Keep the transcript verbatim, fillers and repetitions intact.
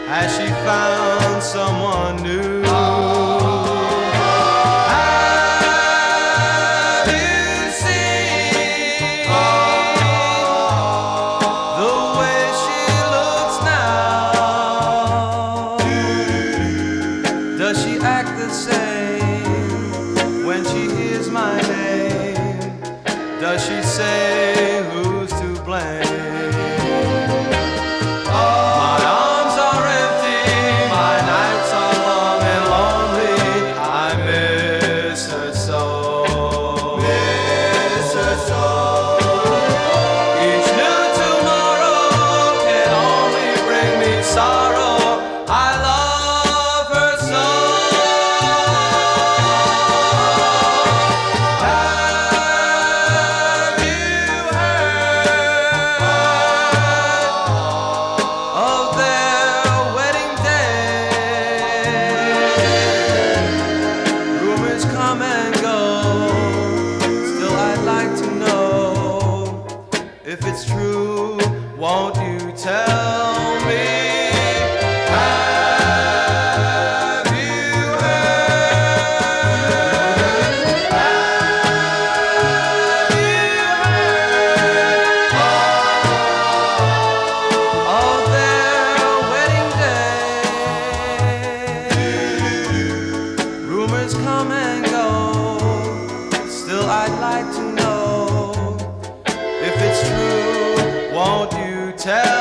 Has she found someone new? Have you seen the way she looks now? Does she act the same when she hears my name? Does she say who's to blame? Come and go. Still I'd like to know if it's true. Won't you tell me? Have you heard? Have you heard of their wedding day? Rumors come and go. Still I'd like to know if it's true. Won't you tell